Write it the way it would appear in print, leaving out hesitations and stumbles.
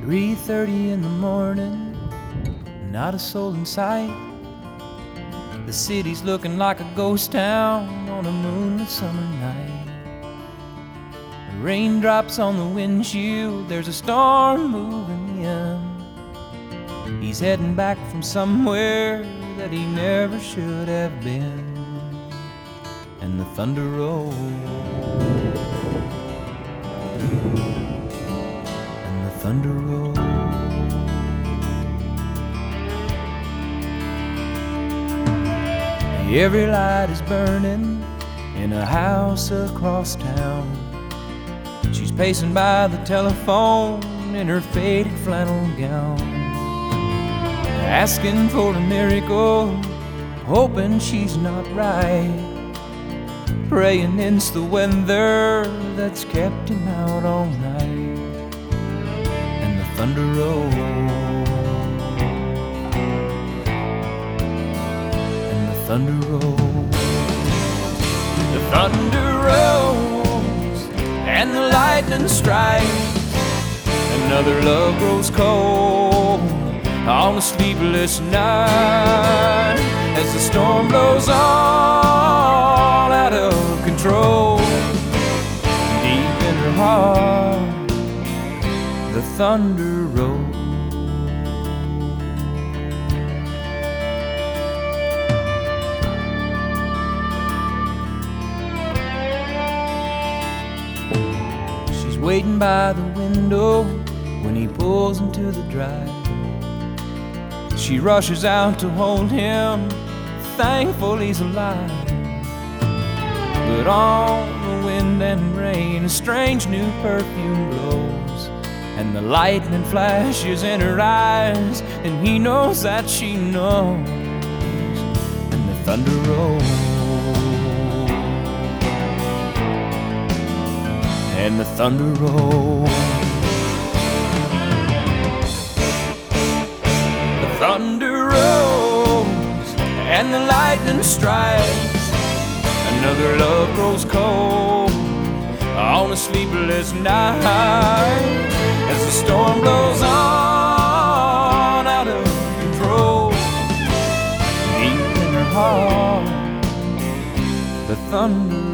3:30 in the morning, not a soul in sight. The city's looking like a ghost town on a moonlit summer night. Raindrops on the windshield, there's a storm moving in. He's heading back from somewhere that he never should have been. And the thunder rolls, and the thunder rolls. Every light is burning in a house across town. She's pacing by the telephone in her faded flannel gown, asking for a miracle, hoping she's not right, praying it's the weather that's kept him out all night. And the thunder rolls, and the thunder rolls. The thunder rolls and the lightning strikes. Another love grows cold on a sleepless night, as the storm blows all out of control. Deep in her heart, the thunder rolls. She's waiting by the window when he pulls into the drive. She rushes out to hold him, thankful he's alive. But on the wind and rain, a strange new perfume blows, and the lightning flashes in her eyes, and he knows that she knows. And the thunder rolls, and the thunder rolls. The thunder rolls and the lightning strikes. Another love grows cold on a sleepless night, as the storm blows on out of control. Deep in her heart, the thunder